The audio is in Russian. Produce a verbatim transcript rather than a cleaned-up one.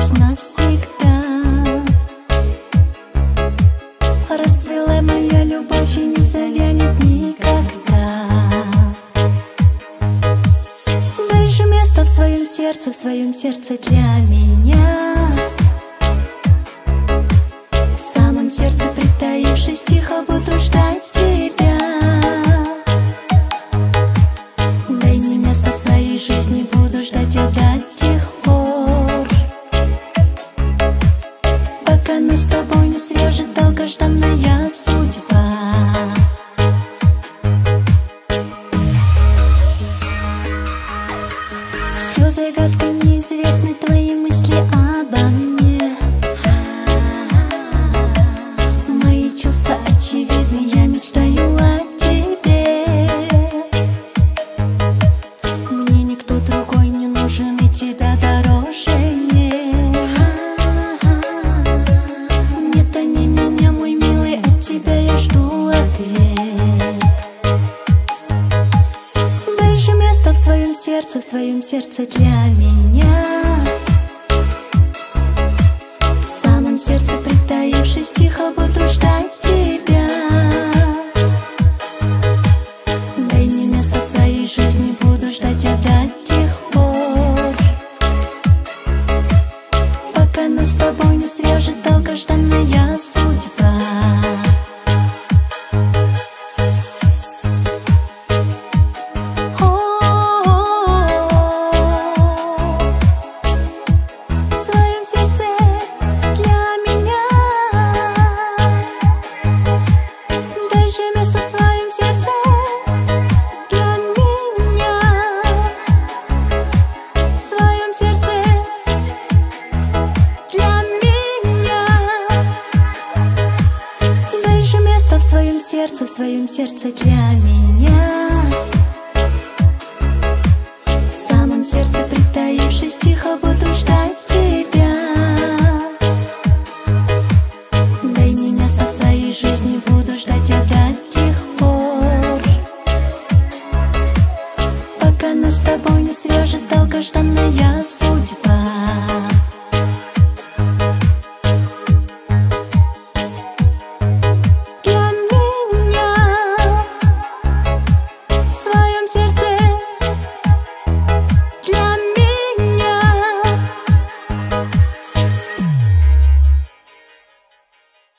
остаюсь навсегда. Расцвела моя любовь и не завянет никогда. Дай же место в своем сердце, в своем сердце для меня. В самом сердце притаившись, тихо буду ждать тебя. Дай мне место в своей жизни, буду ждать я до тех пор, пока нас с тобой не свяжет долгожданная судьба. Все загадкой неизвестны твои мысли обо мне. Мои чувства очевидны, я мечтаю о тебе. Мне никто другой не нужен, и тебя дороже нет. Нет, они меня, мой милый, от тебя я жду ответ. Дай же место в своем сердце, в своем сердце для меня. В самом сердце притаившись, тихо буду ждать тебя. Дай мне место в своей жизни, буду ждать я до тех пор, пока нас с тобой не свяжет долгожданная судьба. В своем сердце, в своем сердце для меня. В самом сердце притаившись, тихо буду ждать тебя. Дай мне место в своей жизни, буду ждать я до тех пор, пока нас с тобой не свяжет долгожданная судьба. Сердце